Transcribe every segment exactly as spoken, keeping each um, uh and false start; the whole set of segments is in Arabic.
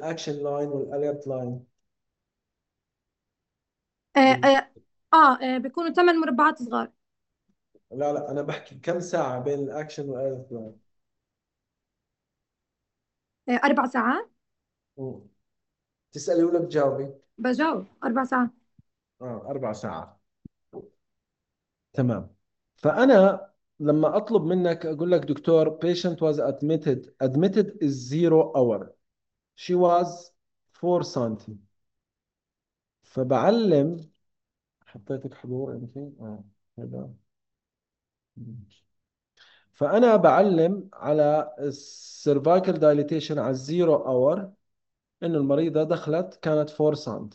الاكشن لاين والاليرت لاين؟ آه آه, آه, آه بيكونوا ثمان مربعات صغار. لا لا، انا بحكي كم ساعة بين الاكشن والاليرت لاين. آه أربع ساعات. مم. تسألي ولا بتجاوبي؟ بجاوب أربع ساعات. اه، اربع ساعات. تمام. فانا لما اطلب منك اقول لك دكتور patient was admitted admitted is zero hour, she was four سنتي. فبعلم، حطيتك حضور انت اه هذا. فانا بعلم على السيرفايكال دايليتيشن على الزيرو اور، انه المريضه دخلت كانت أربعة سم،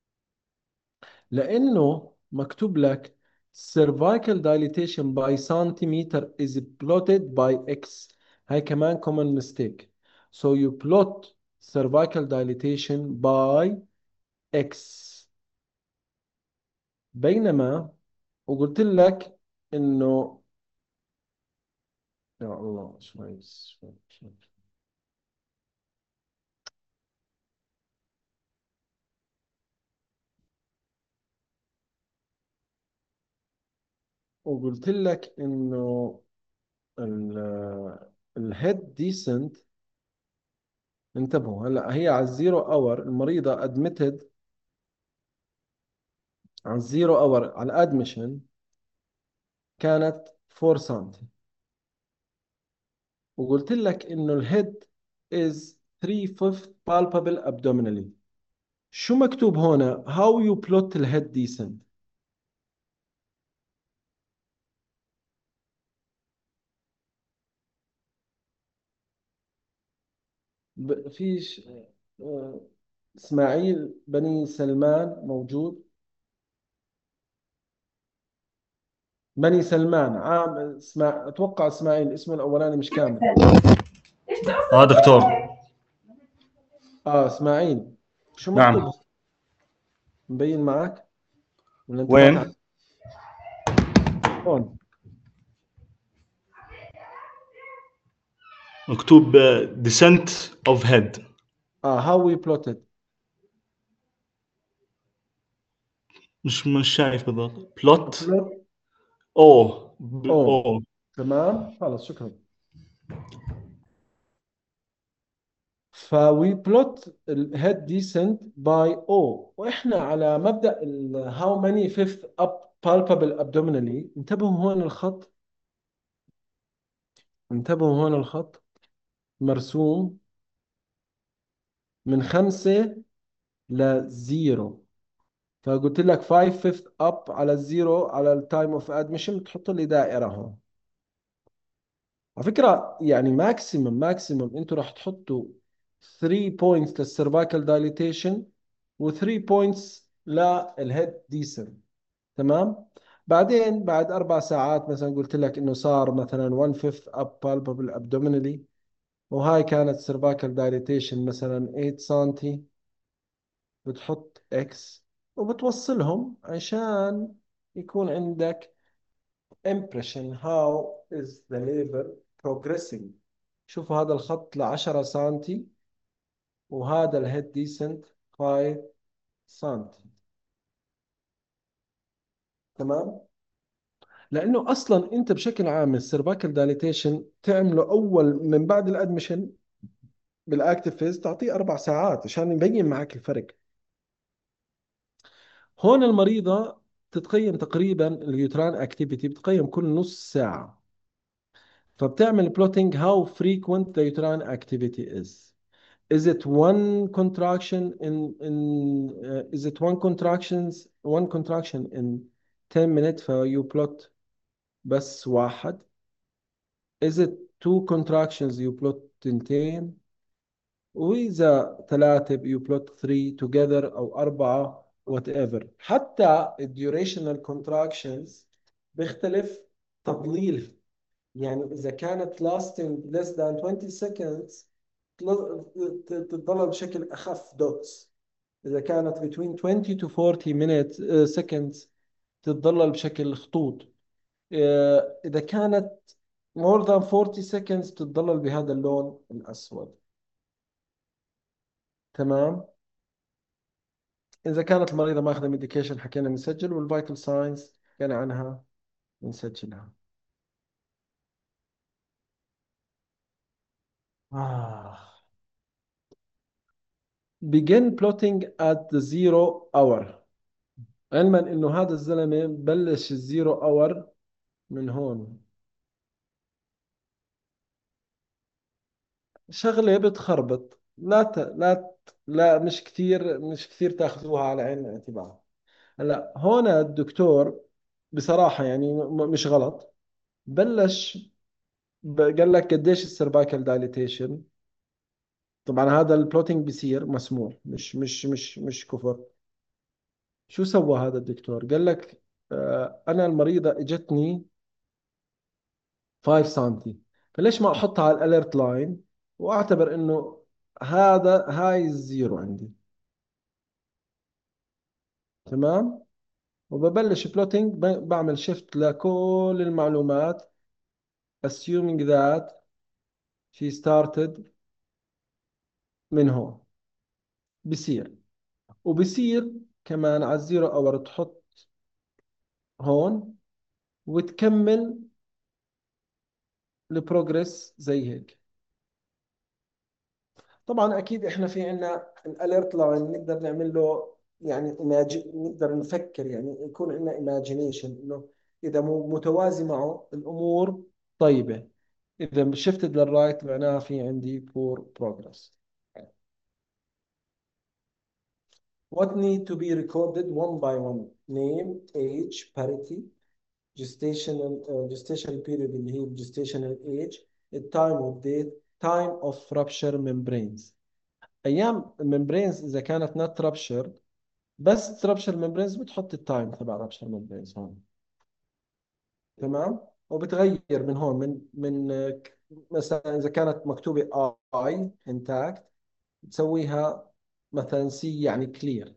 لانه مكتوب لك cervical dilatation by centimeter is plotted by x. هاي كمان common mistake. So you plot cervical dilatation by x. بينما وقلت لك انه، يا الله شوي شوي شوي، وقلت لك انه الهيد ديسنت. انتبهوا هلا، هي على الزيرو اور المريضة ادمتد على الزيرو اور على الادميشن كانت أربعة سم، وقلت لك انه الهيد is three fifth palpable abdominally. شو مكتوب هنا؟ how you plot الهيد descent؟ ب- فيش آه، اسماعيل بني سلمان موجود؟ بني سلمان عام اسمع، اتوقع اسماعيل اسمه الاولاني مش كامل. اه دكتور. اه اسماعيل، شو نعم. مكتوب؟ مبين معك ولا انت ما تعرف؟ وين؟ هون. مكتوب descent of head. اه how we plotted. مش مش شايف بالضبط. بلوت. plot. او او او تمام، خلص شكرا. فوي بلوت الهيد ديسنت باي او، واحنا على مبدأ هاو ماني فيفث اب بالبابل ابدومينالي. انتبهوا هون الخط، انتبهوا هون الخط مرسوم من خمسة لزيرو. فقلت لك خمسة فيفث اب على الزيرو على التايم اوف ادميشن، بتحط لي دائرة هون. على فكرة يعني ماكسيمم ماكسيمم انتوا راح تحطوا ثلاثة بوينتس للسيرفايكال دايليتيشن و3 بوينتس للهيد ديسن. تمام. بعدين بعد اربع ساعات مثلا قلت لك انه صار مثلا واحد خمسة اب بالبابل ابدومينالي، وهاي كانت سيرفايكال دايليتيشن مثلا ثمانية سنتي، بتحط اكس وبتوصلهم عشان يكون عندك impression how is the labor progressing. شوفوا هذا الخط ل عشرة سنتي، وهذا الهيد ديسنت خمسة سنتي. تمام. لانه اصلا انت بشكل عام السيرفايكال دايليتيشن تعمله اول من بعد الادمشن بالاكتف فيز، تعطيه اربع ساعات عشان يبين معك الفرق. هون المريضه تتقيم تقريبا اليوتران اكتيفيتي، بتقيم كل نص ساعه. فبتعمل بلوتينج how frequent the uterine activity is. Is it one contraction in in uh, is it one contractions one contraction in ten minutes فيو plot بس واحد؟ Is it two contractions you plot تنتين؟ وإذا ثلاثة you plot three together أو أربعة whatever. حتى ال durational contractions بيختلف تضليل. يعني إذا كانت lasting less than twenty seconds تتضلل بشكل أخف dots. إذا كانت between twenty to forty minutes uh, seconds تتضلل بشكل خطوط. آه، إذا كانت more than forty seconds تتضلل بهذا اللون الأسود. تمام. إذا كانت المريضة ماخذة ميديكيشن حكينا بنسجل، والفيتال ساينز حكينا عنها بنسجلها. آه. begin plotting at the zero hour. علما إنه هذا الزلمة بلش الزيرو اور من هون. شغلة بتخربط، لا ت... لا ت... لا مش كثير مش كثير تاخذوها على عين الاعتبار. هلا هون الدكتور بصراحة يعني م- مش غلط. بلش ب- قال لك قديش السيرفايكال دايليتيشن. طبعا هذا البلوتينج بيصير مسموح، مش مش مش مش كفر. شو سوى هذا الدكتور؟ قال لك آه انا المريضة اجتني خمسة سنتي، فليش ما احطها على الاليرت لاين واعتبر انه هذا هاي الزيرو عندي. تمام. وببلش بلوتينج، بعمل شيفت لكل المعلومات assuming that she started من هون. بصير، وبصير كمان على الزيرو اور تحط هون وتكمل البروجرس زي هيك. طبعا اكيد احنا في عندنا الاليرت لاين نقدر نعمل له يعني imagine، نقدر نفكر يعني يكون عندنا imagination انه اذا مو متوازي معه الامور طيبه، اذا شفتد للرايت معناها في عندي poor progress. What need to be recorded one by one: name, age, parity, gestational uh, gestational period اللي هي gestational age, التايم والديت، time of rupture membranes. ايام الممبرينز اذا كانت نوت رابشر، بس ترابشر ممبرينز بتحط التايم تبع رابشر ممبرينز هون. تمام. وبتغير من هون من من آه، مثلا اذا كانت مكتوبه اي انتاكت تسويها مثلا سي يعني كلير.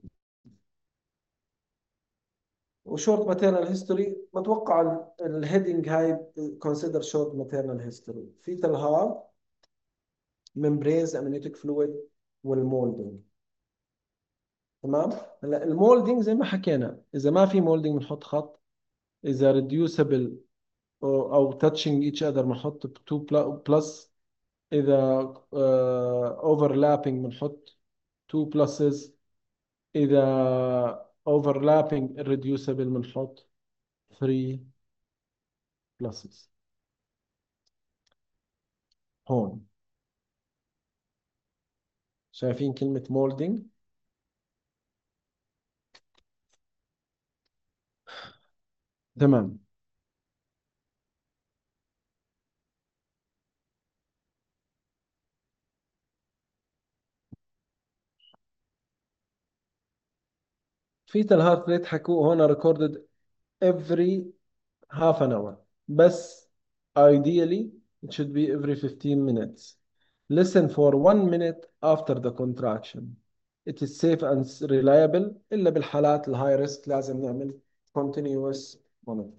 وشورت ماتيرنال هيستوري بتوقع الهيدنج هاي كونسيدر شورت ماتيرنال هيستوري في تلها ممبرينز امنيوتيك فلويد والمولدنج. تمام. هلا المولدنج زي ما حكينا اذا ما في مولدنج بنحط خط، اذا ريديوسبل او أو touching each other بنحط two بلس، اذا اوفرلابينج بنحط two pluses، اذا overlapping irreducible بنحط three pluses. هون شايفين كلمة molding؟ تمام. في الهارت ريت حكوا هون recorded every half an hour، بس ideally it should be every fifteen minutes. Listen for one minute after the contraction. It is safe and reliable. إلا بالحالات الهاي ريسك لازم نعمل continuous monitor.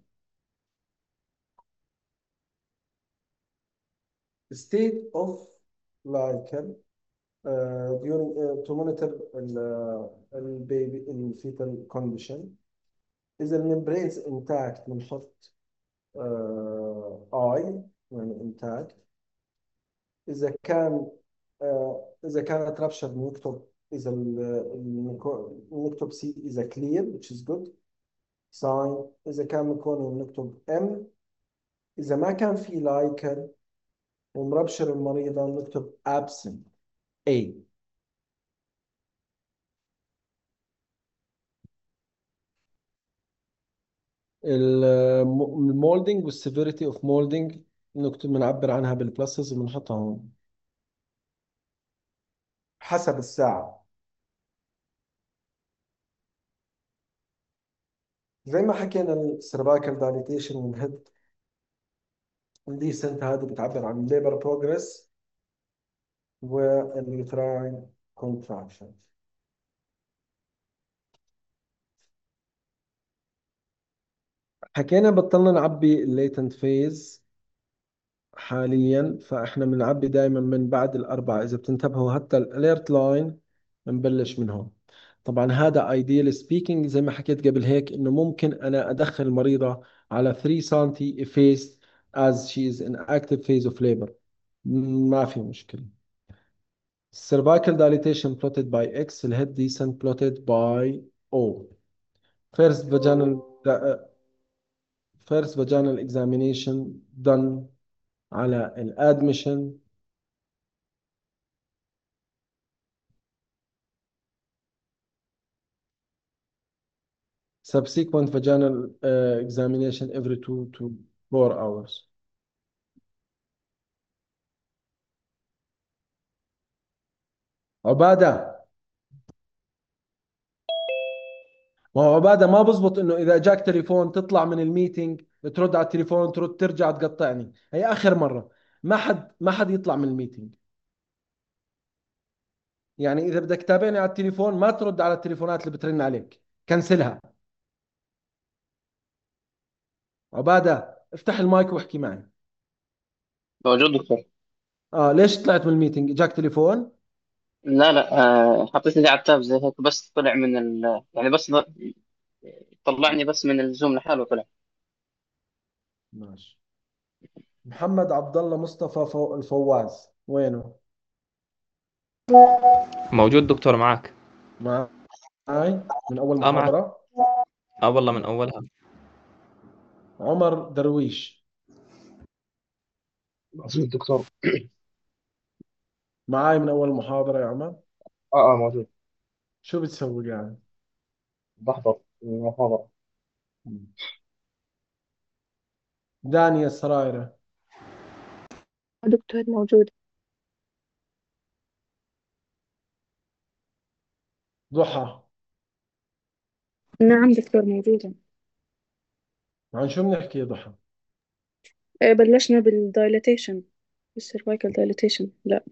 State of Lycan uh, during uh, to monitor البيبي in fetal condition. إذا الممبرينز intact بنحط uh, I يعني intact. إذا كان آه، إذا كانت رابشر بنكتب، إذا ال- ال- بنكتب سي إذا clear which is good sign. إذا كان مكون بنكتب M. إذا ما كان في لايكر ومربشر المريضة بنكتب absent A. المولدنج والسيفيريتي اوف مولدنج نكتب بنعبر عنها بالبلسز وبنحطها هون حسب الساعة. زي ما حكينا السيرفايكال دايليتيشن والهيد الديسنت هذه بتعبر عن الليبر بروجرس واليوتراين كونتراكشن. حكينا بطلنا نعبي الليتنت فيز حاليا، فاحنا بنعبي دائما من بعد الأربعة. إذا بتنتبهوا حتى الاليرت لاين نبلش من هون. طبعا هذا ideal speaking زي ما حكيت قبل هيك انه ممكن انا ادخل المريضة على ثلاثة سنتي phase as she is in active phase of labor. ما في مشكلة. cervical dilatation plotted by X, الhead descent plotted by O. first vaginal uh, first vaginal examination done على الادميشن. subsequent vaginal uh, examination every two to four hours. عبادة، ما هو عبادة ما بزبط انه اذا جاك تليفون تطلع من الميتينج ترد على التليفون ترد ترجع تقطعني. هي اخر مرة. ما حد ما حد يطلع من الميتينج. يعني اذا بدك تتابعني على التليفون ما ترد على التليفونات اللي بترن عليك، كنسلها. عبادة افتح المايك واحكي معي. موجود دكتور. اه ليش طلعت من الميتينج؟ جاك تليفون؟ لا لا، آه حطيت ايدي على التاب زي هيك، بس طلع من ال يعني بس ض- طلعني بس من الزوم لحاله وطلع. ماشي. محمد عبد الله مصطفى فو... الفواز وينه؟ موجود دكتور معك. معي من اول اه معك. محاضرة. اه والله من اولها. عمر درويش موجود دكتور. معاي من اول محاضرة يا عمر. اه اه موجود. شو بتسوي قاعد؟ بحضر المحاضرة. دانيا السرايرة. دكتور موجود. ضحى. نعم دكتور موجودة. عن شو بنحكي يا ضحى؟ آه، بلشنا بالدايلاتيشن، السيرفايكال دايلاتيشن. لا.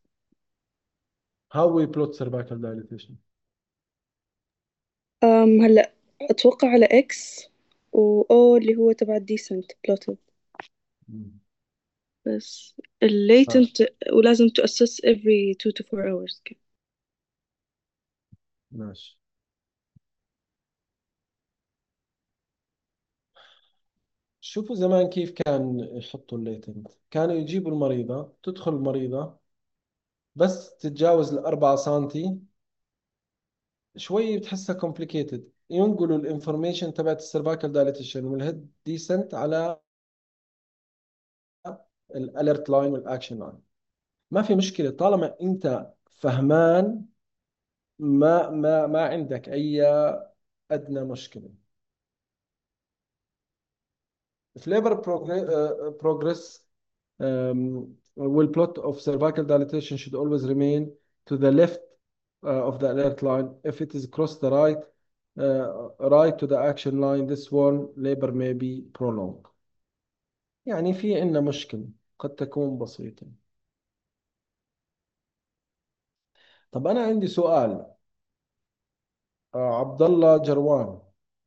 How we plot cervical dilatation. أم هلا أتوقع على إكس و أو اللي هو تبع الديسنت بلوتد. مم. بس ماشي الليتنت ولازم to assess every two to four hours كده. ماشي. شوفوا زمان كيف كان يحطوا الليتنت. كانوا يجيبوا المريضة، تدخل المريضة بس تتجاوز الأربعة سنتي شوي بتحسها كومبليكيتد، ينقلوا الانفورميشن تبعت السيرفايكال دايليتيشن والهيد ديسنت على الاليرت لاين والاكشن لاين. ما في مشكلة طالما انت فهمان. ما ما ما عندك اي ادنى مشكلة. flavor progress um, will plot of cervical dilatation should always remain to the left uh, of the alert line. If it is across the right uh, right to the action line, this one labor may be prolonged. يعني في عندنا مشكلة قد تكون بسيطة. طب أنا عندي سؤال. آه عبد الله جروان.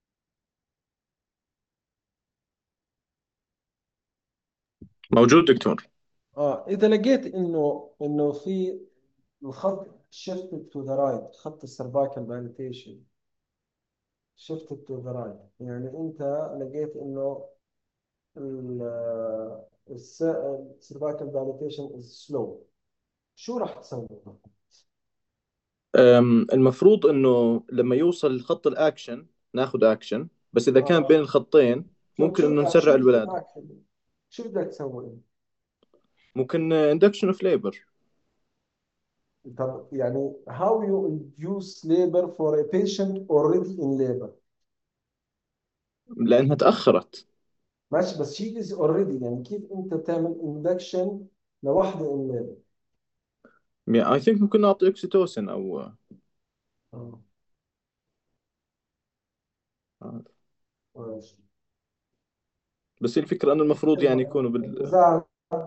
موجود دكتور. آه إذا لقيت إنه إنه في الخط shifted to the right، خط السيرفايكال dilatation shifted to the right، يعني أنت لقيت إنه السيرفايكال dilatation is slow، شو راح تسوي؟ أم، المفروض انه لما يوصل خط الاكشن ناخذ اكشن، بس اذا كان آه بين الخطين شو ممكن شو انه آه، نسرع شو الولادة. شو بدك تسوي؟ ممكن اندكشن اوف ليبر. طب يعني how you induce labor for a patient already in labor. لانها تاخرت. ماشي بس she is already، يعني كيف انت تعمل induction لوحده in labor؟ اي ثينك ممكن نعطي اكسيتوسن او آه، آه. ماشي. بس هي الفكرة انه المفروض يعني يكونوا بال إذا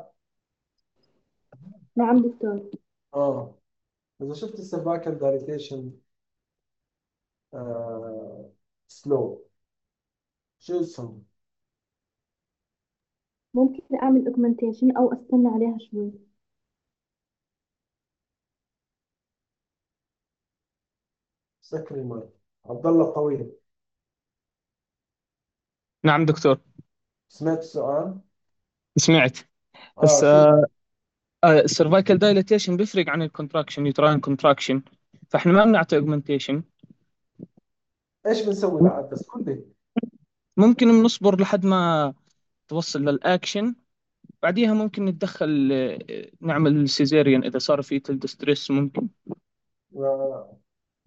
نعم دكتور. اه إذا شفت السيرفايكال دايليتيشن آه سلو شو اسمه؟ ممكن أعمل أوجمنتيشن أو أستنى عليها شوي. سكر المي. عبد الله الطويل، نعم دكتور. سمعت السؤال؟ سمعت. اه بس شو. السيرفايكال دايليتيشن بيفرق عن الكونتراكشن، يوتراين كونتراكشن، فاحنا ما بنعطي اوجمنتيشن. ايش بنسوي بعد بس قل لي. ممكن بنصبر لحد ما توصل للاكشن، بعديها ممكن نتدخل، آه، نعمل سيزيريان اذا صار في تلد ستريس ممكن. آه،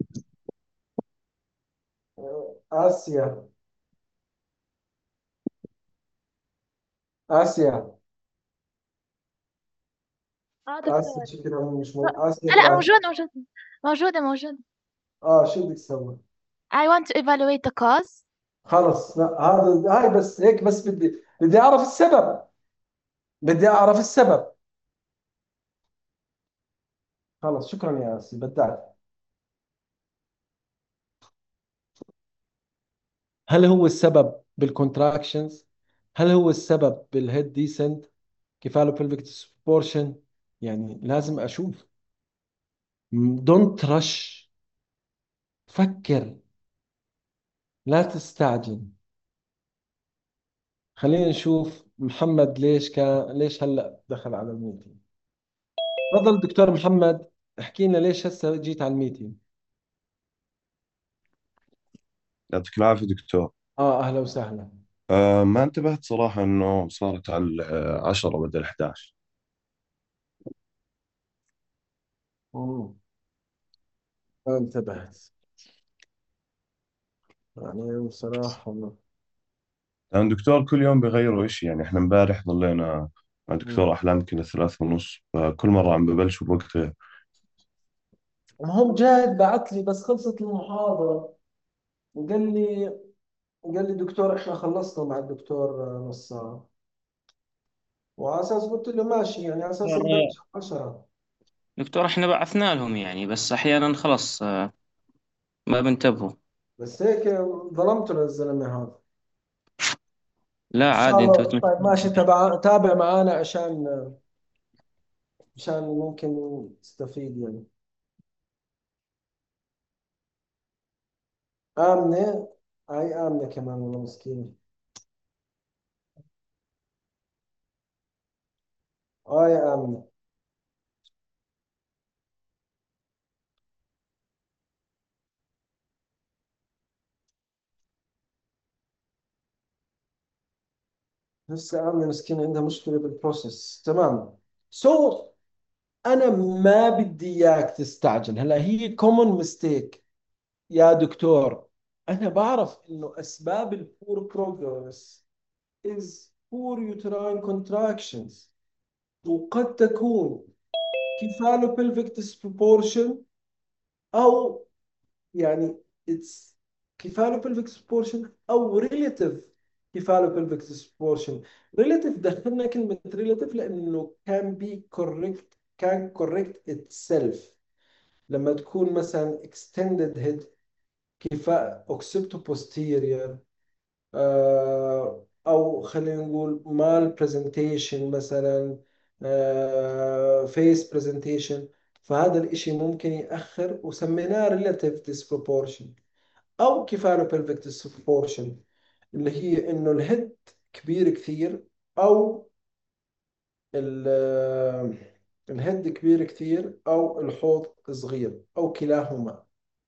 آه، آسيا. آسيا. اه آسيا دكتور. شكلها مش مو... آسيا لا لا، تبعت. موجود موجود. موجودة موجودة. اه شو بدك تسوي؟ I want to evaluate the cause. خلص لا هذا هاي بس هيك بس بدي بدي اعرف السبب. بدي اعرف السبب. خلص شكرا يا آسيا بدعت. هل هو السبب بالكونتراكشنز؟ هل هو السبب بالهيد ديسنت كفاله بلفيك ديسبورشن؟ يعني لازم اشوف. دونت رش. فكر. لا تستعجل. خلينا نشوف محمد ليش كان ليش هلا دخل على الميتينج. تفضل دكتور محمد، احكي لنا ليش هسه جيت على الميتينج. يعطيك العافية دكتور. اه اهلا وسهلا. أه ما انتبهت صراحة انه صارت على آه، عشرة بدل احد عشر. مم. ما انتبهت يعني بصراحة. لأن دكتور كل يوم بيغيروا إشي، يعني إحنا امبارح ضلينا مع مم. دكتور أحلام كنا ثلاث ونص، فكل مرة عم ببلشوا بوقت غير. هم جاد بعت لي بس خلصت المحاضرة وقال لي قال لي دكتور احنا خلصنا مع الدكتور آه، نص ساعة. وعلى اساس قلت له ماشي يعني على اساس آه، نبلش عشرة. دكتور احنا بعثنا لهم يعني، بس احيانا خلص آه، ما بنتبهوا. بس هيك ظلمت للزلمة هذا. لا ان شاء عادي، انت الله بتمشي. طيب ماشي تبع تابع معانا عشان عشان ممكن تستفيد يعني. آمنة. هاي آمنة كمان والله مسكينة. اه يا آمنة. لسه آمنة مسكينة عندها مشكلة بالبروسيس. تمام. سو so, أنا ما بدي إياك تستعجل. هلا هي common mistake يا دكتور. أنا بعرف إنه أسباب البور progress is poor uterine contractions، وقد تكون كفالوبلفيك disproportion أو يعني it's كفالوبلفيك disproportion أو relative كفالوبلفيك disproportion. relative دخلنا كلمة relative لأنه can be correct can correct itself لما تكون مثلا extended head كفاء occipital posterior، آه، أو خلينا نقول مال برزنتيشن مثلا، فيس برزنتيشن. فهذا الإشي ممكن يأخر وسميناه relative disproportion أو كفاله pelvic disproportion، اللي هي إنه الهيد كبير كثير أو ال- الهيد كبير كثير أو الحوض صغير أو كلاهما.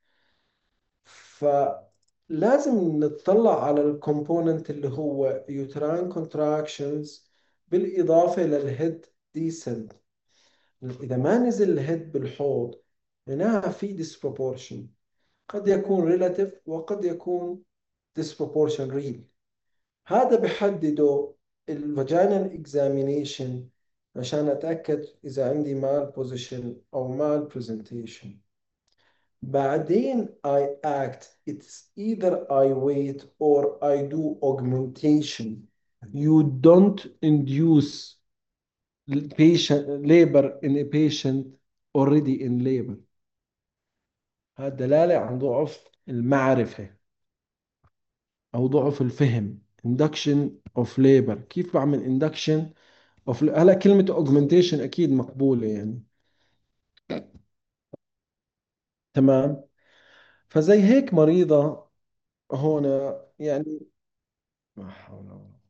فلازم نتطلع على الكومبوننت اللي هو uterine contractions بالإضافة للهيد descent. إذا ما نزل الهيد بالحوض هنا في disproportion، قد يكون relative وقد يكون disproportion real. هذا بحدده الفاجينال examination عشان أتأكد إذا عندي mal position أو mal presentation. بعدين I act. It's either I wait or I do augmentation. You don't induce patient labor in a patient already in labor. هذا دلالة عن ضعف المعرفة أو ضعف الفهم. induction of labor. كيف بعمل induction of هلا كلمة augmentation أكيد مقبولة يعني. تمام. فزي هيك مريضة هنا يعني. ما حول ولا قوة.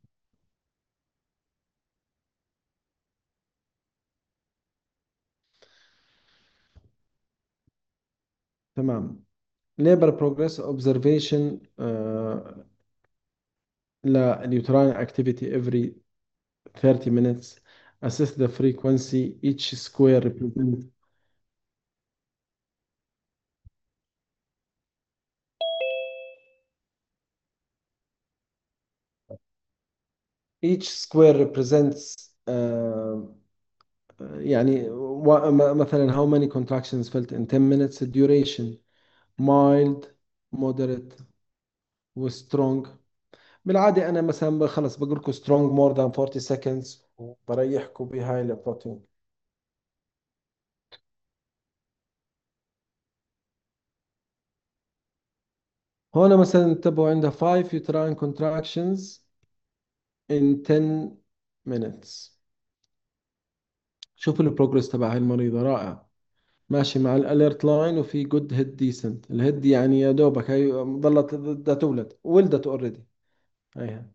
تمام. labor progress observation آه لليوتراين activity every thirty minutes. assess the frequency each square represents each square represents آه يعني و- م- مثلا how many contractions felt in ten minutes. duration mild moderate و strong. بالعادة أنا مثلا خلص بقول لكم strong more than forty seconds وبريحكم بهاي البروتين. هون مثلا انتبهوا عندها five uterine contractions in ten minutes. شوفوا البروجرس تبع هاي المريضة رائع، ماشي مع الاليرت لاين، وفي جود هيد ديسنت. الهيد يعني يا دوبك هي ضلت بدها تولد، ولدت اوريدي هيها.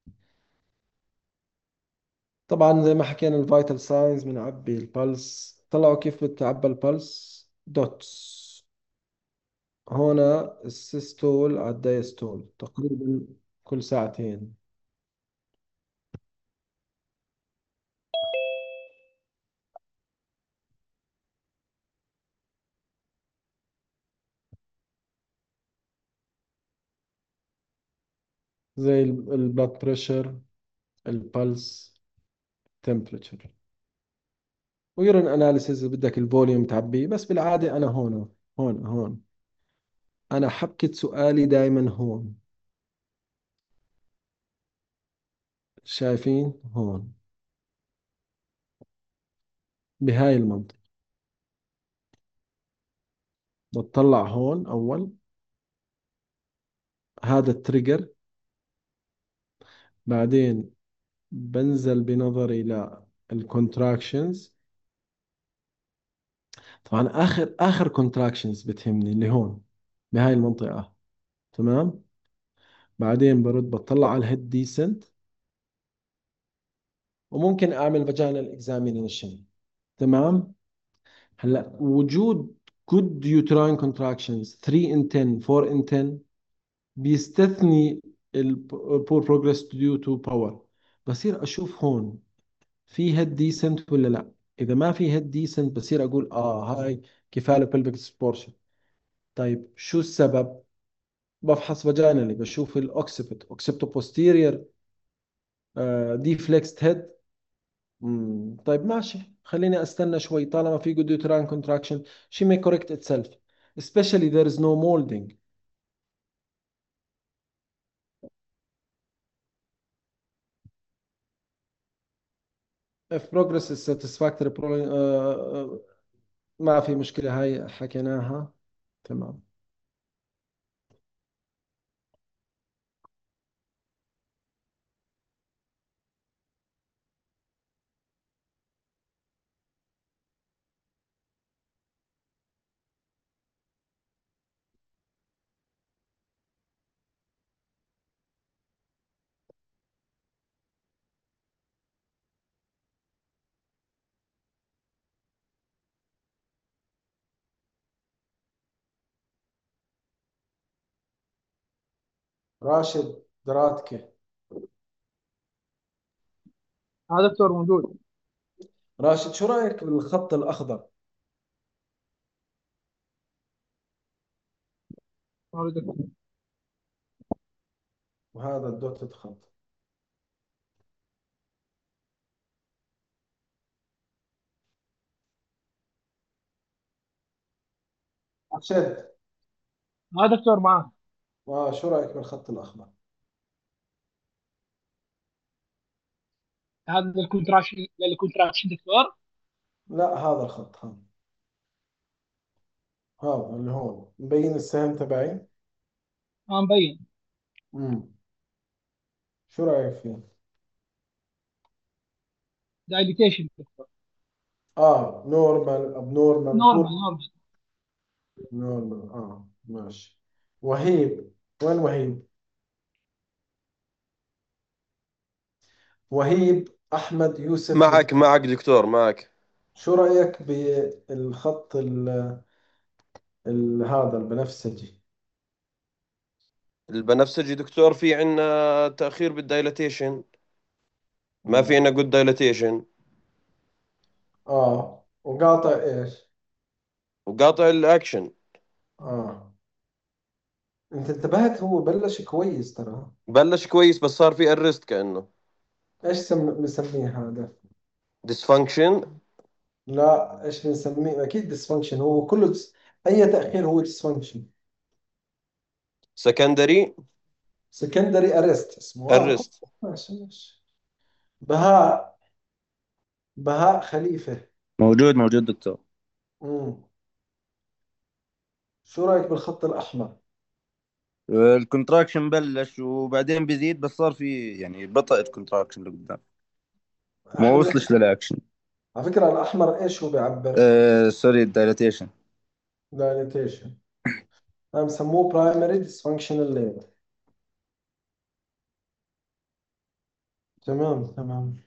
طبعا زي ما حكينا الفيتال ساينز بنعبي البلس. طلعوا كيف بتعبى البلس دوتس. هنا السيستول على الدايستول تقريبا كل ساعتين. زي البلاد بريشر، البلس، تمبريتشر، ويورين اناليسيز إذا بدك الفوليوم تعبيه. بس بالعادة انا هون هون هون انا حبكة سؤالي دائما هون، شايفين هون بهاي المنطقة. بتطلع هون اول، هذا التريجر، بعدين بنزل بنظري للكونتراكشنز. طبعا اخر اخر كونتراكشنز بتهمني اللي هون بهاي المنطقة. تمام. بعدين برد بطلع على الهيد ديسنت، وممكن اعمل فاجينال اكزامينيشن. تمام. هلا وجود good uterine contractions three in ten four in ten بيستثني ال poor progress due to power. بصير اشوف هون في هيد ديسنت ولا لا. اذا ما في هيد ديسنت بصير اقول اه هاي كفاله pelvic distortion. طيب شو السبب؟ بفحص فاجينالي، بشوف الاوكسيبت اوكسيبتو posterior دي flexed head. مم. طيب ماشي، خليني استنى شوي. طالما في good uterine contraction she may correct itself especially there is no molding. if progress is satisfactory pro... آه، آه، ما في مشكلة، هاي حكيناها. تمام. راشد دراتكي. اه دكتور موجود. راشد شو رأيك بالخط الأخضر؟ اه دكتور. وهذا الدوتد خط. رشد اه دكتور معاه. آه شو رأيك بالخط الأخضر؟ هذا الكونتراكشن الكونتراكشن دكتور. لا هذا الخط، هذا هذا اللي هون مبين السهم تبعي. اه مبين. امم شو رأيك فيه؟ دايليتيشن دكتور. اه نورمال ابنورمال بور. نورمال نورمال. لا لا اه ماشي. وهيب، وين وهيب؟ وهيب أحمد يوسف معك محمد. معك دكتور معك. شو رأيك بالخط ال ال- هذا البنفسجي؟ البنفسجي دكتور في عنا تأخير بالدايلاتيشن، ما في مم. عنا جود دايلاتيشن، اه وقاطع ايش؟ وقاطع الأكشن. اه انت انتبهت، هو بلش كويس ترى. بلش كويس بس صار في ارست كأنه ايش سم... مسميه هذا؟ ديسفانكشن. لا ايش بنسميه؟ اكيد ديسفانكشن، هو كله دس... اي تاخير هو ديسفانكشن. سكندري سكندري ارست اسمه، اه كله. ارست. ماشي ماشي. بهاء، بهاء خليفه. موجود موجود دكتور. امم شو رايك بالخط الاحمر؟ الكونتراكشن بلش وبعدين بيزيد، بس صار في يعني بطء الكونتراكشن لقدام، ما احمد، وصلش للاكشن. على فكره الاحمر ايش هو بيعبر؟ آه سوري، الدايلاتيشن. دايليتيشن. هم سموه برايمري ديسفانكشنال ليبر. تمام تمام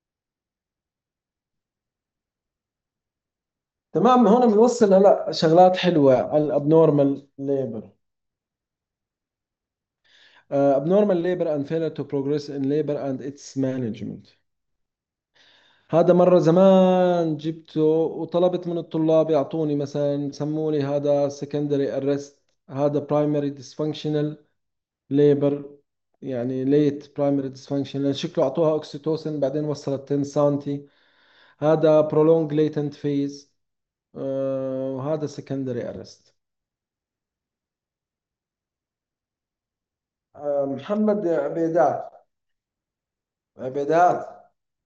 تمام. هون بنوصل هلا شغلات حلوه على الابنورمال ليبر. abnormal labor and failure to progress in labor and its management. هذا مرة زمان جبته وطلبت من الطلاب يعطوني مثلا، سموا لي هذا secondary arrest، هذا primary dysfunctional labor، يعني late primary dysfunctional، شكله أعطوها أوكسيتوسن بعدين وصلت عشرة سنتي. هذا prolonged latent phase، آه، وهذا secondary arrest. آه، محمد عبيدات، عبيدات،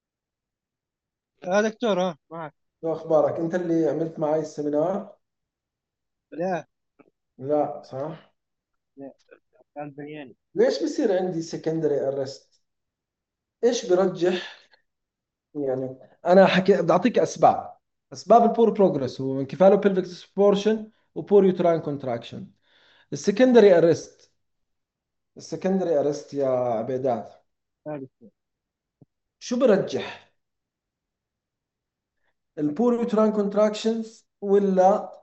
اه دكتور، اه معك. شو أخبارك؟ أنت اللي عملت معي السمينار؟ لا لا صح؟ لا، كان بياني. ليش بصير عندي secondary arrest؟ ايش برجح؟ يعني انا حكي بدي اعطيك اسباب. اسباب البور بروجرس هو من كفاله بلفيك ديسبورشن وبور يوتراين كونتراكشن. السكندري ارست، السكندري ارست يا عبيدات، اه دكتور. شو برجح؟ البور يوتراين كونتراكشنز ولا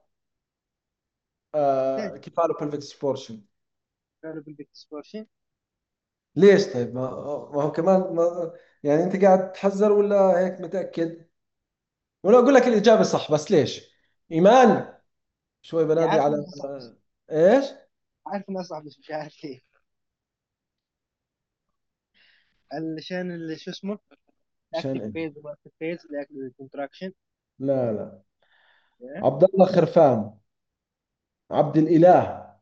آه كفاله بلفيك ديسبورشن؟ كانوا بالديسبورشن. ليش طيب؟ ما, ما هو كمان ما، يعني انت قاعد تحذر ولا هيك متاكد؟ ولا اقول لك الاجابه صح بس ليش؟ ايمان، شوي بنادي عارف على انه صح، بس ايش؟ عارف انه صح، بس مش عارف ليه. علشان اللي شو اسمه عشان اكتف ايه؟ فيز واكتف فيز الكونتراكشن. لا لا. عبد الله خرفان، عبد الاله.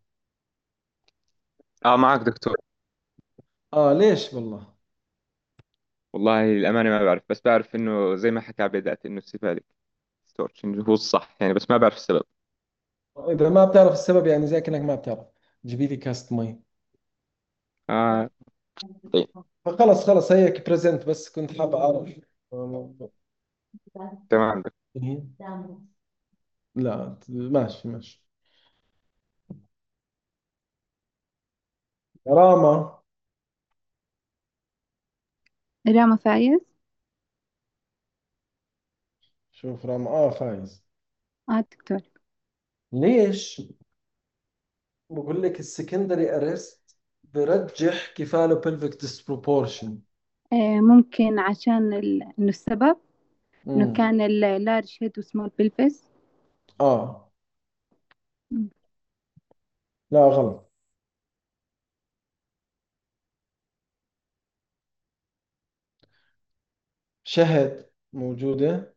اه معك دكتور. اه ليش والله؟ والله الأمانة ما بعرف، بس بعرف إنه زي ما حكى بدأت إنه السيفاليك ستورشن هو الصح يعني، بس ما بعرف السبب. اذا ما بتعرف السبب يعني زي كانك ما بتعرف. جيبي لي كاست مي. آه طيب. فخلص خلص هيك بريزنت، بس كنت حابب اعرف. تمام دكتور. لا ماشي ماشي. راما. راما فايز. شوف راما اه فايز. اه دكتور. ليش؟ بقول لك السكندري ارست برجح كفاله بلفيك ديسبروبورشن. آه ممكن عشان ال... انه السبب انه امم كان اللارج هيد وسمول بلفس. اه لا غلط. شهد موجودة؟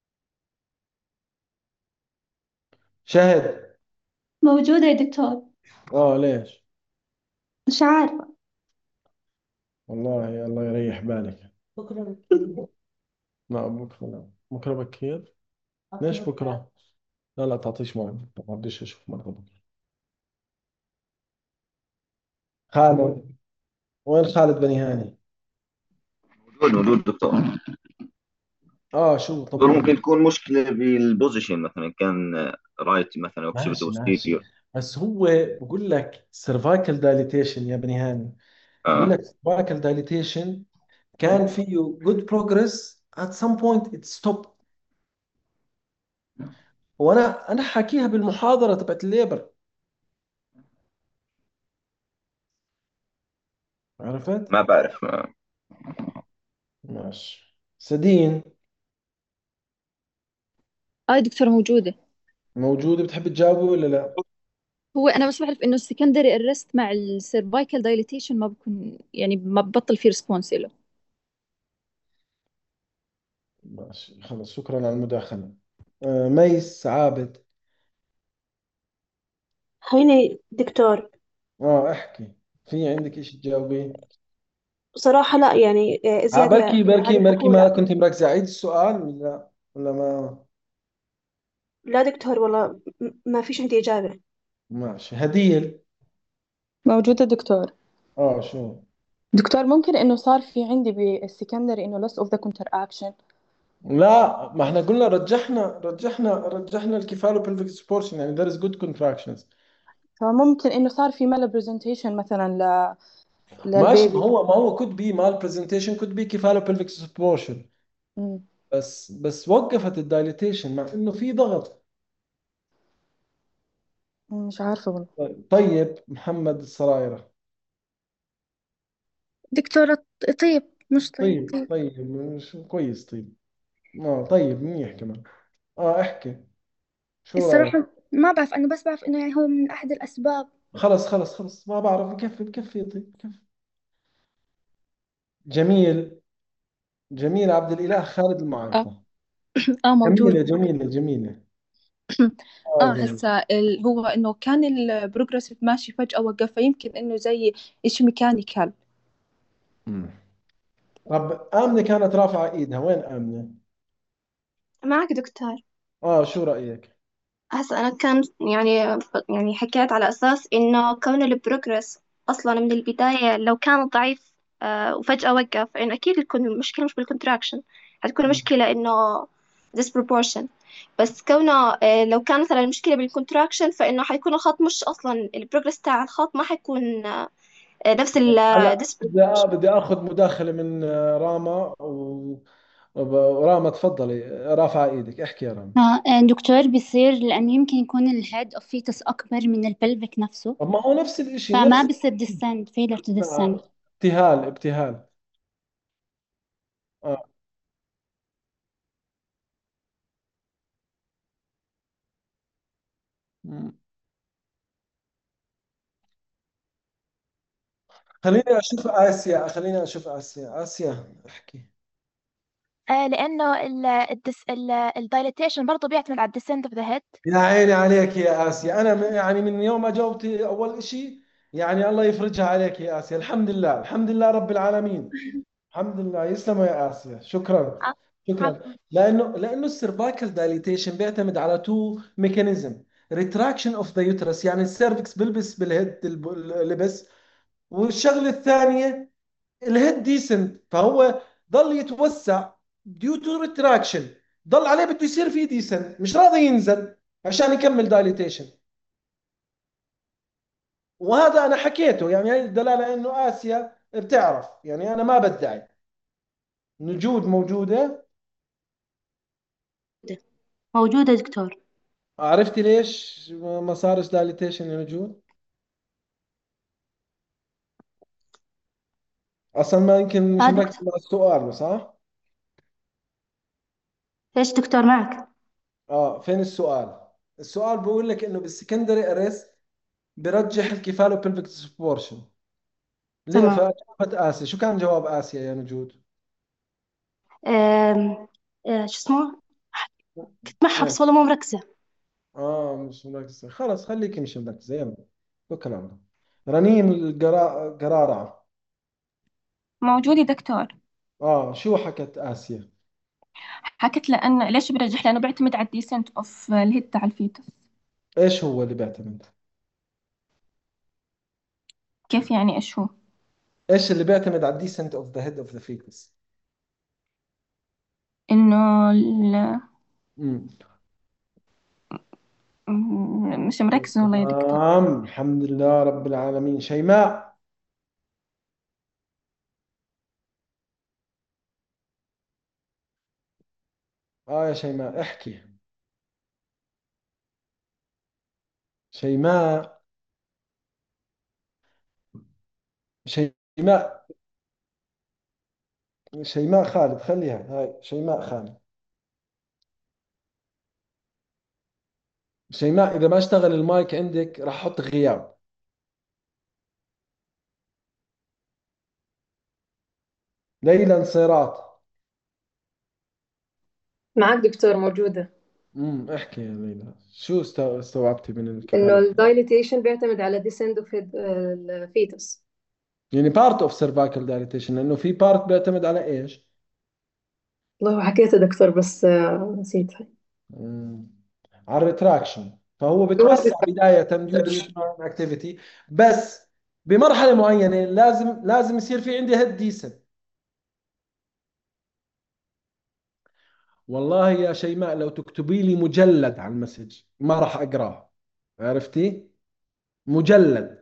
شهد. موجودة يا دكتور. اه ليش؟ مش عارفة. والله الله يريح بالك. بكرة بكير. لا بكرة لا، بكرة بكير. ليش بكرة؟ لا لا تعطيش موعد، ما بديش اشوف مرة بكرة. خالد، وين خالد بني هاني؟ موجود موجود دكتور. اه شو دكتور طمني. ممكن تكون مشكلة بالبوزيشن مثلا، كان رايت مثلا اوكسبت ماشي ماشي، وستيريو. بس هو بقول لك سيرفايكال دايليتيشن يا بني هاني، بقول اه لك سيرفايكال دايليتيشن كان فيه good progress at some point it stopped. وانا انا حاكيها بالمحاضره تبعت الليبر، عرفت؟ ما بعرف ما. ماشي سدين. اه دكتورة موجودة. موجوده، بتحب تجاوبي ولا لا؟ هو أنا بس بعرف إنه السكندري الريست مع السيرفايكال دايليتيشن ما بكون يعني ما ببطل في ريسبونس له. ماشي خلص، شكرا على المداخله. آه ميس عابد. هيني دكتور. اه احكي، في عندك شيء تجاوبيه؟ بصراحة لا، يعني آه، آه زيادة بركي عن بركي بركي الحكوا ما لا. كنت مركزه، عيد السؤال ولا ولا ما؟ لا دكتور والله، م- ما فيش عندي إجابة. ماشي هديل. موجودة دكتور. اه شو؟ دكتور ممكن إنه صار في عندي بالسكندري إنه loss of the counteraction. لا، ما احنا قلنا رجحنا رجحنا رجحنا الكفاله pelvic supportion، يعني there is good contractions. فممكن إنه صار في malpresentation مثلا ل... ماشي، ما للبيبي. هو ما هو could be mal presentation could be كفاله pelvic supportion، مم. بس بس وقفت الدايليتيشن مع انه في ضغط. مش عارفة والله. طيب محمد السرايرة. دكتورة طيب، مش طيب طيب طيب. طيب مش كويس طيب. اه طيب منيح كمان. اه احكي، شو رأيك؟ الصراحة ما بعرف، أنا بس بعرف إنه يعني هو من أحد الأسباب. خلص خلص خلص ما بعرف، بكفي بكفي طيب بكفي. جميل. جميل عبد الإله خالد اه المعافى. اه جميلة موجود. جميلة جميلة. اه اه جميل. هسا ال- هو انه كان البروجرس ماشي فجأة وقف، فيمكن انه زي اشي ميكانيكال. مم. طب آمنة كانت رافعة إيدها، وين آمنة؟ معك دكتور. اه شو رأيك؟ هسا أنا كان يعني يعني حكيت على أساس إنه كون البروجرس أصلا من البداية لو كان ضعيف آه وفجأة وقف، فإنه أكيد تكون المشكلة مش بالكونتراكشن، حتكون مم. المشكلة إنه disproportion. بس كونه آه لو كان مثلا المشكلة بالكونتراكشن، فإنه حيكون الخط مش أصلا البروجرس تاع الخط ما حيكون آه نفس ال هلا بدي آ- disproportion. بدي آخذ مداخلة من آه، راما و... وراما تفضلي، رافعة إيدك، احكي يا راما. آه آه، دكتور بيصير لأنه يمكن يكون الهيد أوف فيتس أكبر من البلفيك نفسه، طب ما هو نفس الإشي فما نفس. بصير descend failure to descend. آه، ابتهال ابتهال. آه. مم. خليني أشوف آسيا، خليني أشوف آسيا. آسيا احكي. آه لأنه ال الدس ال الدايليتيشن برضه بيعتمد على الديسنت اوف ذا هيد. يا عيني عليك يا آسيا، أنا م- يعني من يوم ما جاوبتي أول إشي، يعني الله يفرجها عليك يا آسيا. الحمد لله الحمد لله رب العالمين. الحمد لله، يسلم يا آسيا، شكرا. شكرا. لأنه لأنه السيرفايكال دايليتيشن بيعتمد على تو ميكانيزم. ريتراكشن اوف ذا يوترس، يعني السيرفكس بلبس بالهيد الب- اللبس، والشغلة الثانية الهيد ديسنت، فهو ضل يتوسع ديو تو ريتراكشن، ضل عليه بده يصير فيه ديسنت، مش راضي ينزل عشان يكمل دايليتيشن. وهذا انا حكيته، يعني هي الدلاله انه اسيا بتعرف، يعني انا ما بدعي. نجود موجوده. موجودة دكتور. عرفتي ليش ما صارش دايليتيشن يا نجود؟ اصلا ما يمكن مش اه مركز دكتور. مع السؤال، صح؟ ليش دكتور معك؟ اه فين السؤال؟ السؤال بيقول لك انه بالسكندري اريست برجح الكفاله بلفيك سبورشن. ليه؟ تمام. فجوابت آسيا. شو كان جواب آسيا يا نجود؟ آم، آه شو اسمه؟ كنت معها إيه؟ بس والله مو مركزة. اه مش مركزة، خلاص خليكي مش مركزة، يلا توكل على الله. رنيم القرا- قرارعة. موجودة دكتور. اه شو حكت آسيا؟ حكت لأن ليش برجح، لأنه بيعتمد على الديسنت اوف الهيد تاع الفيتوس. ايش هو اللي بيعتمد؟ كيف يعني إيش هو؟ ايش اللي بيعتمد على الديسنت اوف ذا هيد اوف ذا فيتس؟ إنه ال... م- مش مركزة والله يا دكتور. تمام، الحمد لله رب العالمين. شيماء. اه يا شيماء احكي. شيماء. شيماء. شيماء خالد، خليها هاي شيماء خالد. شيماء إذا ما اشتغل المايك عندك راح أحط غياب. ليلى انصراط. معك دكتور موجودة. امم احكي يا ليلى، شو است- استوعبتي من إنه الكفالة؟ الدايليتيشن بيعتمد على descent of الفيتوس. يعني part of cervical dilatation، لأنه في part بيعتمد على إيش؟ والله حكيته دكتور بس آه، نسيتها. مم. على الريتراكشن، فهو بتوسع بداية due to uterine activity، بس بمرحلة معينة لازم لازم يصير في عندي هيد ديسن. والله يا شيماء لو تكتبي لي مجلد على المسج ما راح أقراه، عرفتي؟ مجلد.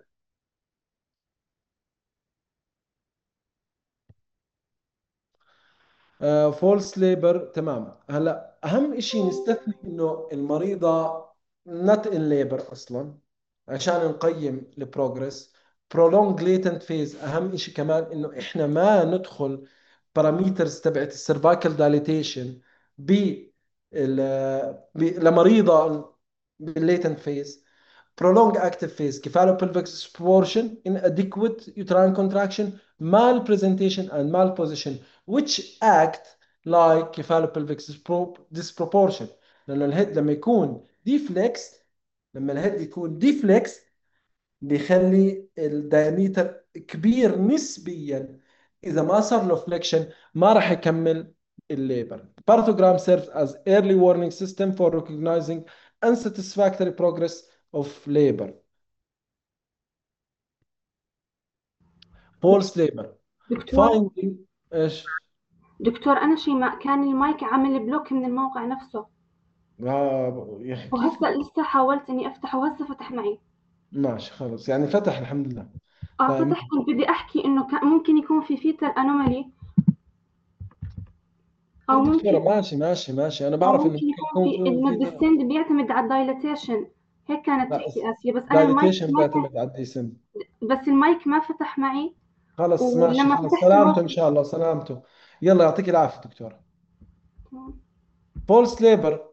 فولس ليبر، تمام. هلا اهم شيء نستثني انه المريضه نت ان ليبر اصلا عشان نقيم البروجرس. prolonged latent phase اهم شيء كمان انه احنا ما ندخل باراميترز تبعت السيرفايكال دايليتيشن ب ال- ب- لمريضه بالليتنت phase. prolonged active phase cephalopelvic disproportion, inadequate uterine contraction, malpresentation and malposition which act like cephalopelvic dispro- disproportion. لأنه الهيد لما يكون ديفليكس، لما الهيد يكون ديفليكس بيخلي الدايمتر كبير نسبيا. إذا ما صار له فليكشن ما راح يكمل الليبر. Parthogram serves as early warning system for recognizing unsatisfactory progress of labor. false labor. دكتور finding ايش؟ دكتور أنا شيماء كان المايك عامل بلوك من الموقع نفسه، آه يا اخي كيف؟ وهسه لسه حاولت إني أفتحه وهسه فتح معي. ماشي خلص، يعني فتح الحمد لله. اه طيب فتح. كنت بدي أحكي إنه كان ممكن يكون في فيتال أنومالي، أو دكتورة ممكن ماشي ماشي ماشي، أنا أو بعرف إنه ممكن ممكن يكون يكون في إنه في في الديسند بيعتمد على الدايلاتيشن. هيك كانت لا تحكي آسيا، بس أنا المايك دايليتيشن ما كان، بيعتمد على الديسن. بس المايك ما فتح معي. خلص ماشي ولما خلص، فتحت سلامته إن الموقع شاء الله سلامته. يلا يعطيك العافية دكتورة. فولس ليبر،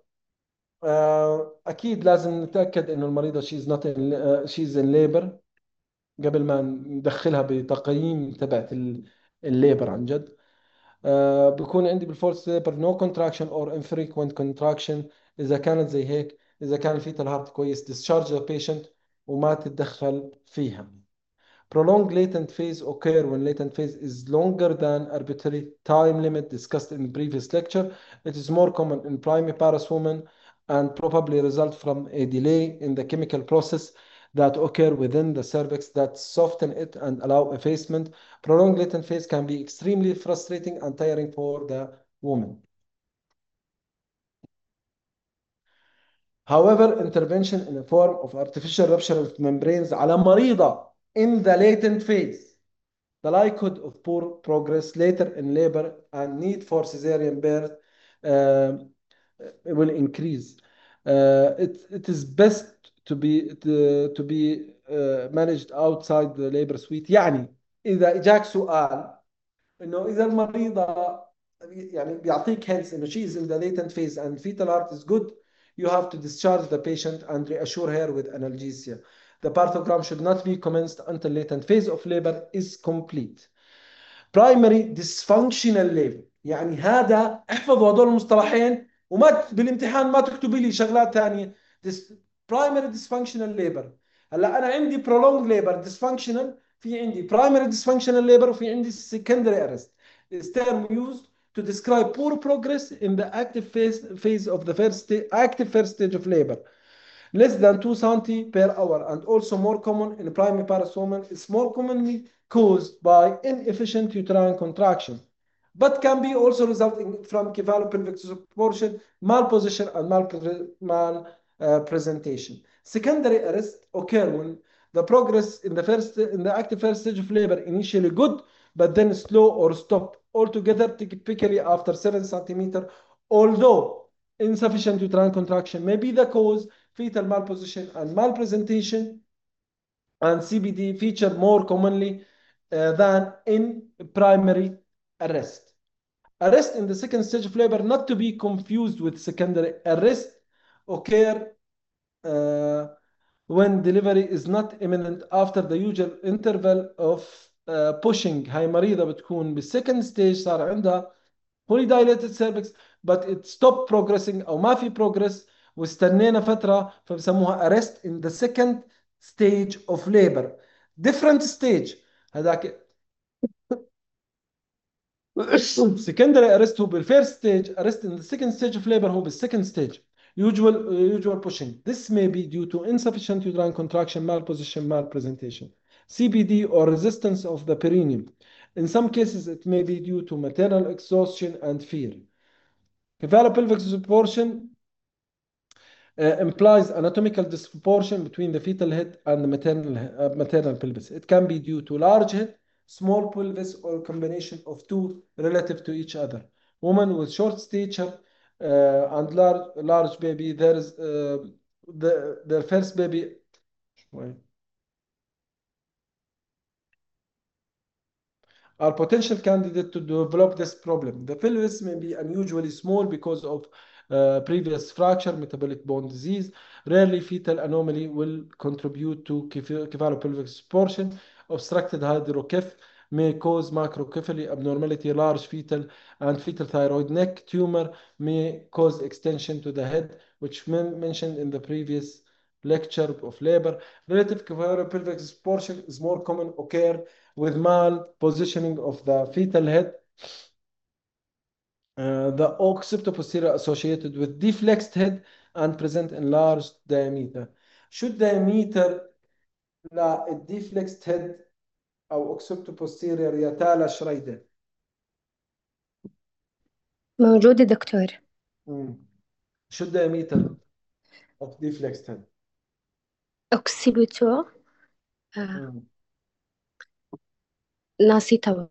أكيد لازم نتأكد إنه المريضة شيز نوت شيز إن ليبر قبل ما ندخلها بتقييم تبعت الليبر عن جد. آه بيكون عندي بالفولس ليبر نو كونتراكشن اور انفريكوينت كونتراكشن. اذا كانت زي هيك، اذا كان الفيتال هارت كويس discharge the patient وما تتدخل فيها. prolonged latent phase occur when latent phase is longer than arbitrary time limit discussed in the previous lecture. It is more common in primiparous women and probably result from a delay in the chemical process that occur within the cervix that soften it and allow effacement. Prolonged latent phase can be extremely frustrating and tiring for the woman. However, intervention in the form of artificial rupture of membranes على مريضة in the latent phase, the likelihood of poor progress later in labor and need for cesarean birth uh, will increase. Uh, it, it is best to be to, to be uh, managed outside the labor suite. يعني إذا إجاك سؤال إنه إذا المريضة يعني بيعطيك hints إنه she is in the latent phase and fetal heart is good, you have to discharge the patient and reassure her with analgesia. The parthogram should not be commenced until latent phase of labor is complete. Primary dysfunctional labor، يعني هذا احفظوا هذول المصطلحين وما ت- بالامتحان ما تكتبي لي شغلات ثانية. Dis- primary dysfunctional labor. هلا أنا عندي prolonged labor dysfunctional، في عندي primary dysfunctional labor وفي عندي secondary arrest. This term used to describe poor progress in the active phase, phase of the first sta- active first stage of labor. Less than two centimeters per hour and also more common in primiparous women. It's more commonly caused by inefficient uterine contraction, but can be also resulting from cephalopelvic disproportion, malposition, and mal, mal uh, presentation. Secondary arrest occur when the progress in the first in the active first stage of labor initially good, but then slow or stop altogether, typically after seven centimeter. Although insufficient uterine contraction may be the cause, fetal malposition and malpresentation and C B D feature more commonly uh, than in primary arrest. Arrest in the second stage of labor, not to be confused with secondary arrest, occur uh, when delivery is not imminent after the usual interval of uh, pushing. هاي مريضة بتكون بالسكند ستيج صار عندها fully dilated cervix but it stopped progressing أو ما في progress واستنينا فترة فبسموها arrest in the second stage of labor. Different stage هذاك secondary arrest هو بالفيرست ستيج. arrest in the second stage of labor هو بالسكند ستيج. usual uh, usual pushing. This may be due to insufficient uterine contraction, malposition, malpresentation, C B D or resistance of the perineum. In some cases it may be due to maternal exhaustion and fear. Cephalopelvic disproportion uh, implies anatomical disproportion between the fetal head and the maternal uh, maternal pelvis. It can be due to large head, small pelvis, or combination of two relative to each other. Women with short stature uh, and large large baby, there is uh, the their first baby. Wait. Are potential candidate to develop this problem. The pelvis may be unusually small because of uh, previous fracture, metabolic bone disease. Rarely, fetal anomaly will contribute to cephalopelvic disproportion. Obstructed hydrocephalus may cause macrocephaly abnormality. Large fetal and fetal thyroid neck tumor may cause extension to the head, which men mentioned in the previous lecture of labor. Relative cephalopelvic disproportion is more common, occur with malpositioning of the fetal head. Uh, the occipitoposterior associated with deflexed head and present in large diameter. Should diameter لا deflexed head أو occipitoposterior يا تالا شريدة؟ موجودة دكتور. مم. Should diameter of deflexed head؟ أوكسيبيتو آه. مم. ناسيتو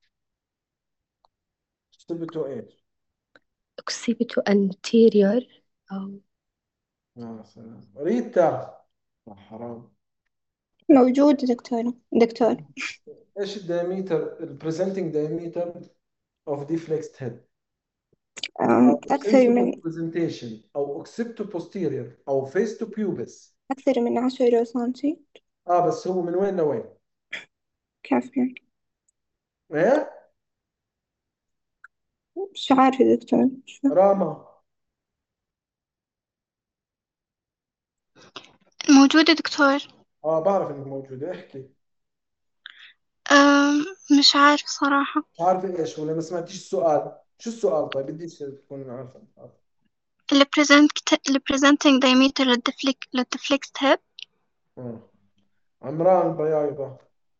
occipito إيش؟ أوكسيبيتو anterior أو يا سلام ريتا حرام. موجود دكتور دكتور ايش الدايمتر البريزنتنج دايمتر اوف deflexed head؟ أم، أكثر من presentation او occipital posterior او face to pubis. أكثر من عشرة سنتي. اه بس هو من وين لوين؟ كيف يعني؟ ايه مش عارفة دكتور. راما موجودة دكتور. اه بعرف انك موجودة، احكي. أم مش عارفة صراحة. مش عارفة ايش ولا ما سمعتيش السؤال؟ شو السؤال طيب؟ بدي تكون عارفة. ال present ال presenting diameter للدفليك للدفليكست هيب. اه عمران بيايضة.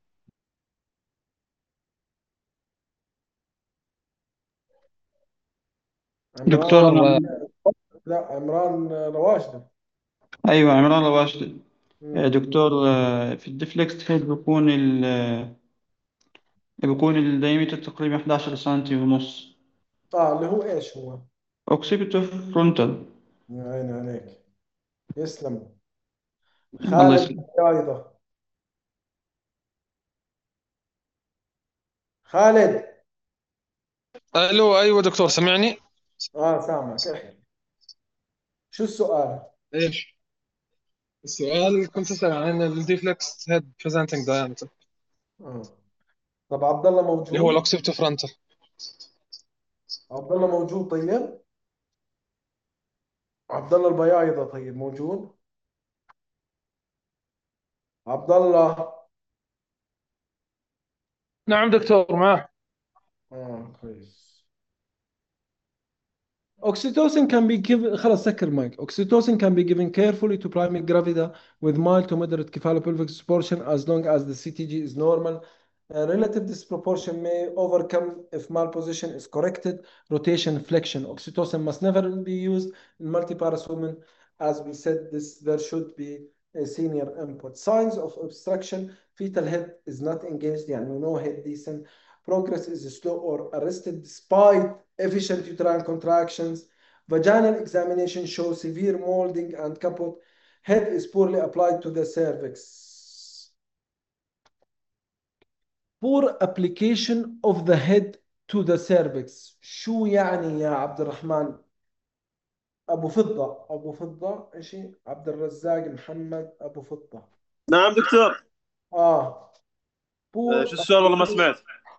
دكتور عمران لا عمران رواشدة. أيوة عمران رواشد. مم. دكتور آه، في الديفليكس هيد بيكون ال بيكون الدايمتر تقريبا إحدى عشر سنتي ونص. اه اللي هو ايش هو؟ أوكسيبيتو فرونتال. يا عيني عليك، يسلم. الله خالد يسلمك. بيايضة. خالد. الو ايوه دكتور سمعني؟ اه سامعك، احكي. شو السؤال؟ ايش؟ السؤال كنت اسال عن الديفلكس هيد بريزنتنج دايمتر اه طب عبد الله اللي هو موجود؟ الاوكسيبتو فرونتال. عبد الله موجود طيب؟ عبد الله البيايضة طيب موجود؟ عبد الله. نعم دكتور معه. اه كويس. Oxytocin can be given خلاص سكر المايك. Oxytocin can be given carefully to primary gravida with mild to moderate cephalopelvic disproportion as long as the C T G is normal. Uh, relative disproportion may overcome if malposition is corrected. Rotation flexion. Oxytocin must never be used in multiparous women as we said, this there should be a senior input. Signs of obstruction: fetal head is not engaged, يعني no head descent. Progress is slow or arrested despite efficient uterine contractions. Vaginal examination shows severe molding and caput. Head is poorly applied to the cervix. Poor application of the head to the cervix. شو يعني يا عبد الرحمن؟ أبو فضة أبو فضة إيشي عبد الرزاق محمد أبو فضة. نعم دكتور. آه آه، poor شو السؤال والله ما سمعت.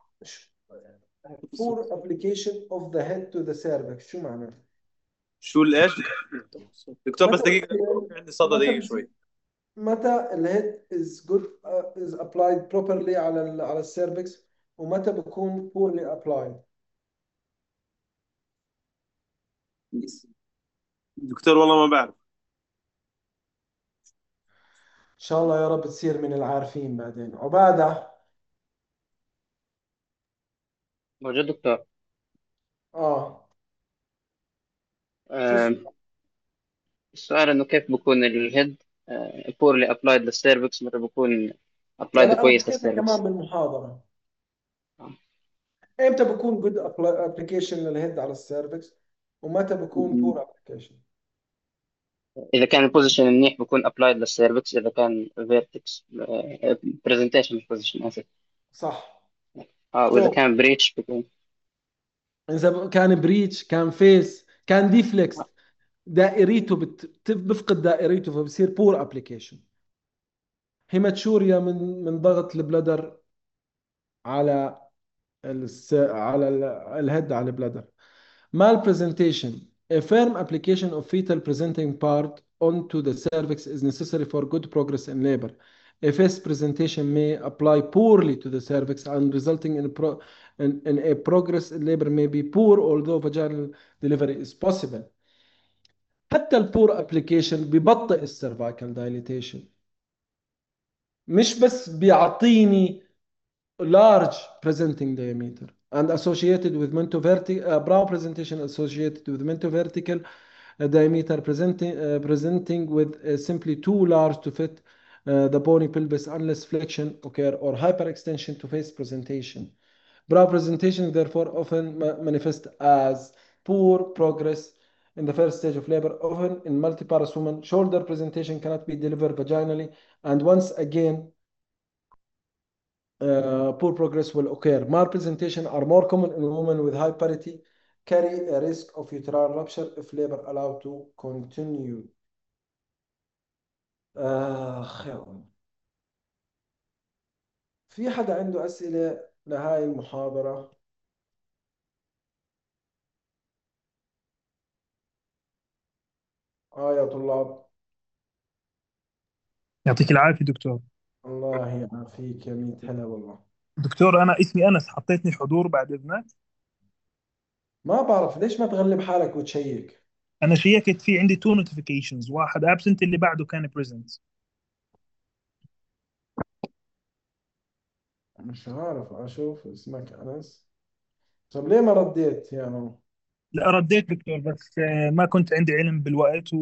poor application of the head to the cervix شو معناه؟ شو الايش دكتور؟ بس متى دقيقة عندي صدى متى دقيقة شوي. متى الهيد is good uh, is applied properly على ال على السيرفكس، ومتى بكون poorly applied؟ دكتور والله ما بعرف. إن شاء الله يا رب تصير من العارفين بعدين. عبادة. موجود دكتور. آه شو آم، السؤال؟ السؤال إنه كيف بكون الهيد poorly applied للسيرفكس متى بكون applied لا لا أنا كويس حكيتها كمان للسيرفكس. بالمحاضرة. إمتى بكون good apply- application للهيد على السيرفكس، ومتى بكون poor application؟ إذا كان البوزيشن منيح بكون applied للسيرفكس، إذا كان vertex آه، presentation مش position آسف. صح. اه وإذا So كان بريتش بكون إذا كان بريتش، كان فيس، كان ديفليكس، دائريته بت... بفقد دائريته فبصير بور ابلكيشن. هيماتشوريا من من ضغط البلدر على الس... على ال- الهيد على البلدر. Malpresentation: a firm application of fetal presenting part onto the cervix is necessary for good progress in labor. A fist presentation may apply poorly to the cervix and resulting in, pro... in, in a progress in labor may be poor although vaginal delivery is possible. حتى البور ابلكيشن ببطئ السيرفايكال دايليتيشن، مش بس بيعطيني large presenting diameter and associated with mentovertical uh, brow presentation associated with mentovertical uh, diameter presenting uh, presenting with uh, simply too large to fit uh, the bony pelvis unless flexion occur or hyperextension to face presentation. Brow presentation therefore often ma- manifest as poor progress in the first stage of labor, often in multiparous women. Shoulder presentation cannot be delivered vaginally, and once again, uh, poor progress will occur. Malpresentation are more common in women with high parity, carry a risk of uterine rupture if labor allowed to continue. آخ يا ولد. في حدا عنده أسئلة لهاي المحاضرة؟ آه يا طلاب. يعطيك العافية دكتور. الله يعافيك يا ميت هلا والله. دكتور أنا اسمي أنس، حطيتني حضور بعد إذنك. ما بعرف ليش ما تغلب حالك وتشيك. أنا شيكت في عندي تو نوتيفيكيشنز، واحد أبسنت اللي بعده كان بريزنت. مش عارف أشوف اسمك أنس. طب ليه ما رديت يا مان؟ لا رديت دكتور، بس آه، ما كنت عندي علم بالوقت.